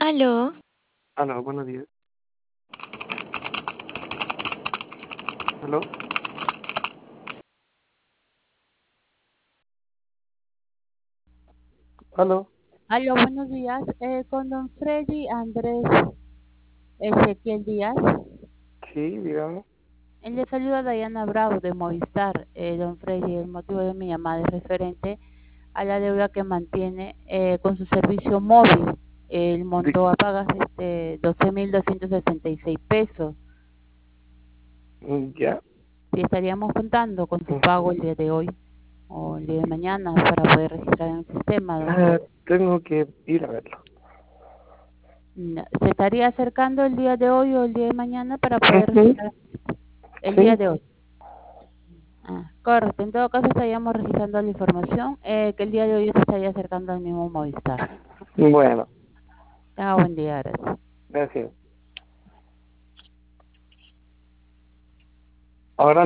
Aló, Aló, buenos días. Aló, aló. Aló, buenos días. Con don Freddy Andrés Ezequiel Díaz. Sí, dígame. Él le saluda a Diana Bravo de Movistar. Don Freddy, el motivo de mi llamada es referente a la deuda que mantiene con su servicio móvil. El Di- monto a pagar 12.266 pesos. Ya. Si estaríamos contando con su Mm. pago el día de hoy o el día de mañana para poder registrar en el sistema, don Ah, Freddy. tengo que ir a verlo. No, ¿se estaría acercando el día de hoy o el día de mañana para poder Ujú. registrar el día Sí, de hoy? Ah, correcto. En todo caso estaríamos registrando la información que el día de hoy se estaría acercando al mismo Movistar. bueno, Tenga buen día, gracias. gracias. Ahora